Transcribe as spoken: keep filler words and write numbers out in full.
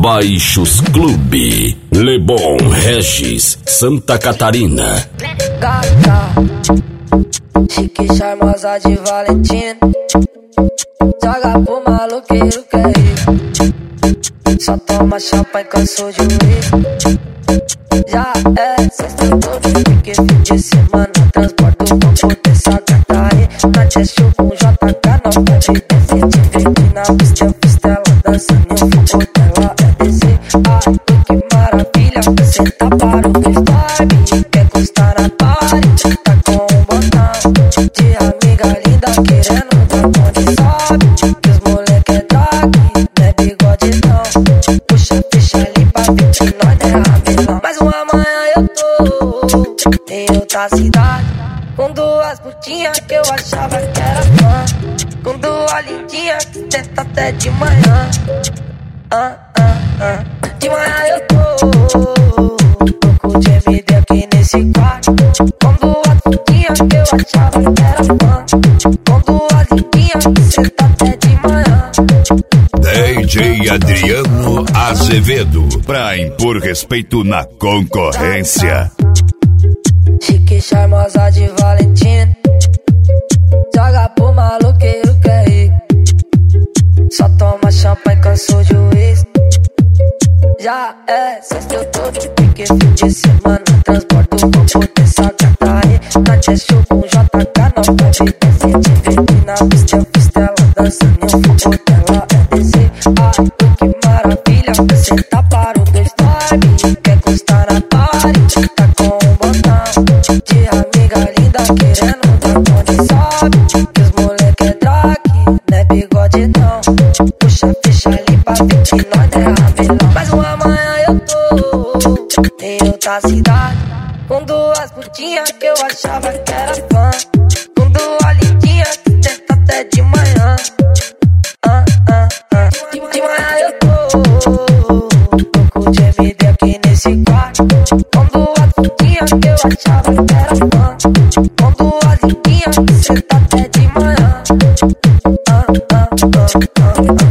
Baixos Clube, Lebon, Regis, Santa Catarina. Gata, chique, charmosa de Valentina, joga pro maloqueiro que é rico, só toma champanhe, cansou de uísque. Já é sexta todo, porque fim de semana transporto com potência gata aí. Na Cheshire com J K, não pode descer, te vejo na pista, pistela, dançando e o fogo dela é descer. Ai, que maravilha, você tá para o freestyle, quer encostar na party, tá com um botão de amiga linda querendo dar onde sobe. Que os moleque é drag, não é bigodidão, puxa ficha ali pra ver que nós não é ramelão. Mas uma manhã eu tô em outra cidade, com duas putinhas que eu achava que era fã, com duas lindinhas que tenta até de manhã. Ah, ah, ah. De manhã eu tô louco de M D aqui nesse quarto, com duas putinhas que eu achava que era fã, com duas lindinhas que tenta até de manhã. D J Adriano Azevedo, pra impor respeito na concorrência. Chique, charmosa de Valentina, joga pro maloqueiro que é rico, só toma champanhe, cansou de uísque. Já é sexta eu tô de pique, fim de semana transporto com potência gata aí. Na Cheshire com J K, não pode descer, te vejo na pista, pistela, dançando e o fogo dela é descer. Ai, que maravilha, você tá para o freestyle, quer encostar na party, tá com um botão de amiga linda querendo dar onde sobe. Que os moleque é drag, não é bigodidão, puxa ficha ali pra ver que nós não é ramelão. Mas uma manhã eu tô em outra cidade, com duas putinhas que eu achava que era fã, com duas lindinhas que tenta até de manhã. Ah, ah, ah. De, de manhã eu tô louco de M D aqui nesse quarto, com duas putinhas que eu achava que era fã, com duas lindinhas que tenta até de manhã. Ah, ah, ah, ah, ah.